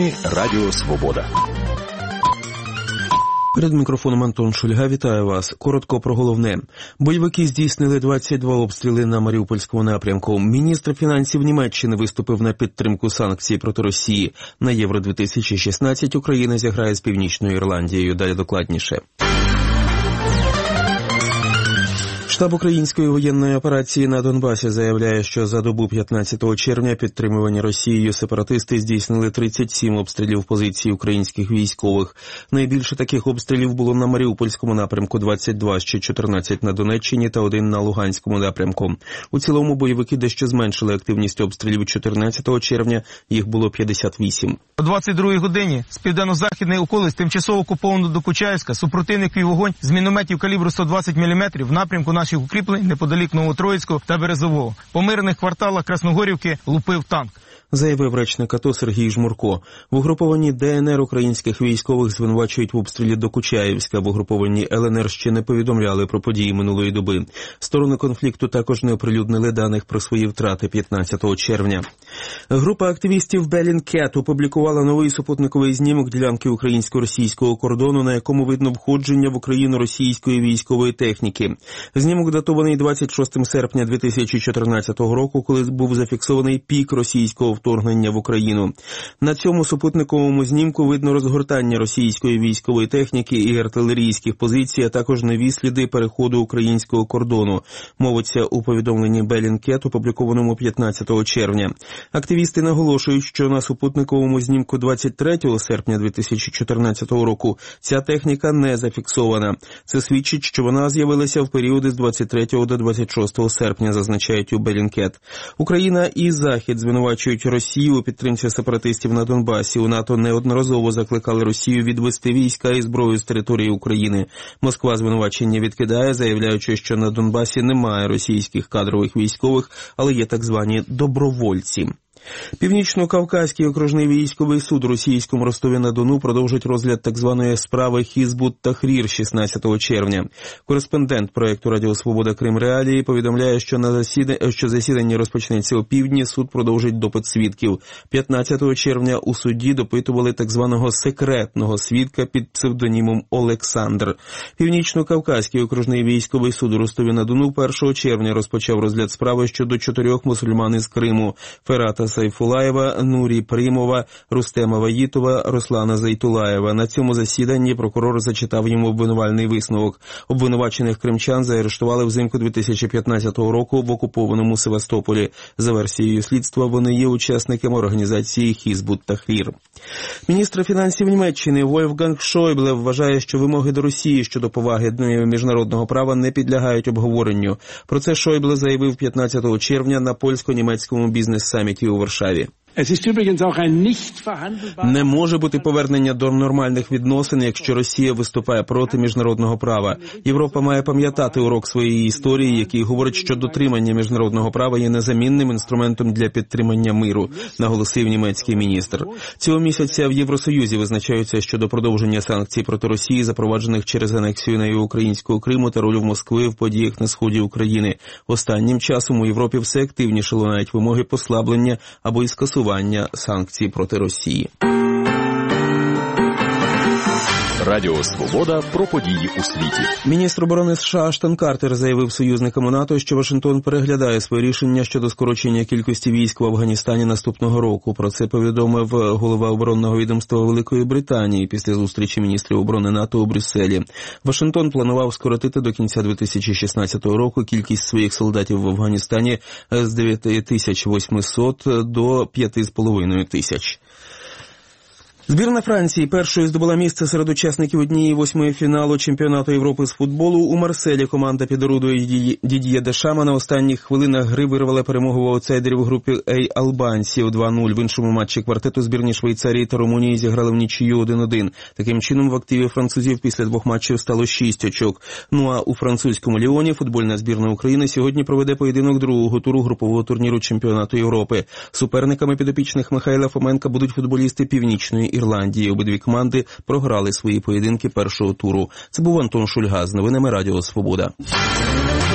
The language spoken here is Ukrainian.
Новини Радіо Свобода. Перед мікрофоном Антон Шульга. Вітаю вас. Коротко про головне. Бойовики здійснили 22 обстріли на Маріупольському напрямку. Міністр фінансів Німеччини виступив на підтримку санкцій проти Росії. На Євро-2016 Україна зіграє з Північною Ірландією. Далі докладніше. Штаб української воєнної операції на Донбасі заявляє, що за добу 15 червня підтримувані Росією сепаратисти здійснили 37 обстрілів позицій українських військових. Найбільше таких обстрілів було на Маріупольському напрямку – 22, ще 14 на Донеччині та 1 на Луганському напрямку. У цілому бойовики дещо зменшили активність обстрілів 14 червня, їх було 58. О 22-й годині з південно-західної околиць тимчасово окупованого Докучаївська супротивник вів вогонь з мінометів калібру 120 мм в напрямку наших укріплень неподалік Новотроїцького та Березового. По мирних кварталах Красногорівки лупив танк. Заявив речник АТО Сергій Жмурко. В угрупованні ДНР українських військових звинувачують в обстрілі Докучаївська. В угрупованні ЛНР ще не повідомляли про події минулої доби. Сторони конфлікту також не оприлюднили даних про свої втрати 15 червня. Група активістів Bellingcat опублікувала новий супутниковий знімок ділянки українсько-російського кордону, на якому видно входження в Україну російської військової техніки. Знімок датований 26 серпня 2014 року, коли був зафіксований пік російського вторгнення в Україну. На цьому супутниковому знімку видно розгортання російської військової техніки і артилерійських позицій, а також нові сліди переходу українського кордону. Мовиться у повідомленні Bellingcat, опублікованому 15 червня. Активісти наголошують, що на супутниковому знімку 23 серпня 2014 року ця техніка не зафіксована. Це свідчить, що вона з'явилася в періоди з 23 до 26 серпня, зазначають у Bellingcat. Україна і Захід звинувачують Росію у підтримці сепаратистів на Донбасі. У НАТО неодноразово закликали Росію відвести війська і зброю з території України. Москва звинувачення відкидає, заявляючи, що на Донбасі немає російських кадрових військових, але є так звані добровольці. Північно-Кавказький окружний військовий суд у російському Ростові-на-Дону продовжить розгляд так званої справи Хізбут-Тахрір 16 червня. Кореспондент проєкту «Радіо Свобода. Крим. Реалії» повідомляє, що засідання розпочнеться опівдні, суд продовжить допит свідків. 15 червня у суді допитували так званого секретного свідка під псевдонімом Олександр. Північно-Кавказький окружний військовий суд у Ростові-на-Дону 1 червня розпочав розгляд справи щодо 4 мусульман із Криму – Ферата Сайфулаєва, Нурі Примова, Рустема Ваїтова, Руслана Зайтулаєва. На цьому засіданні прокурор зачитав їм обвинувальний висновок. Обвинувачених кримчан заарештували взимку 2015 року в окупованому Севастополі. За версією слідства, вони є учасниками організації Хізбут-Тахрір. Міністр фінансів Німеччини Вольфганг Шойбле вважає, що вимоги до Росії щодо поваги міжнародного права не підлягають обговоренню. Про це Шойбле заявив 15 червня на польсько-німецькому бізнес-саміті у Варшаві. Не може бути повернення до нормальних відносин, якщо Росія виступає проти міжнародного права. Європа має пам'ятати урок своєї історії, який говорить, що дотримання міжнародного права є незамінним інструментом для підтримання миру, наголосив німецький міністр. Цього місяця в Євросоюзі визначаються щодо продовження санкцій проти Росії, запроваджених через анексію нею українського Криму та роль Москви в подіях на сході України. Останнім часом у Європі все активніше лунають вимоги послаблення або й скасування санкцій проти Росії. Радіо Свобода про події у світі. Міністр оборони США Аштон Картер заявив союзникам у НАТО, що Вашингтон переглядає своє рішення щодо скорочення кількості військ в Афганістані наступного року. Про це повідомив голова оборонного відомства Великої Британії після зустрічі міністрів оборони НАТО у Брюсселі. Вашингтон планував скоротити до кінця 2016 року кількість своїх солдатів в Афганістані з 9800 до 5500. Збірна Франції першою здобула місце серед учасників 1/8 фіналу чемпіонату Європи з футболу. У Марселі команда під орудою Дід'є Дешама на останніх хвилинах гри вирвала перемогу в аутсайдерів у групі А албанців 2-0. В іншому матчі квартету збірні Швейцарії та Румунії зіграли в нічию 1-1. Таким чином в активі французів після 2 матчів стало 6 очок. Ну а у французькому Ліоні футбольна збірна України сьогодні проведе поєдинок другого туру групового турніру чемпіонату Європи. Суперниками підопічних Михайла Фоменка будуть футболісти Північної Ірландії. Обидві команди програли свої поєдинки першого туру. Це був Антон Шульга з новинами Радіо Свобода.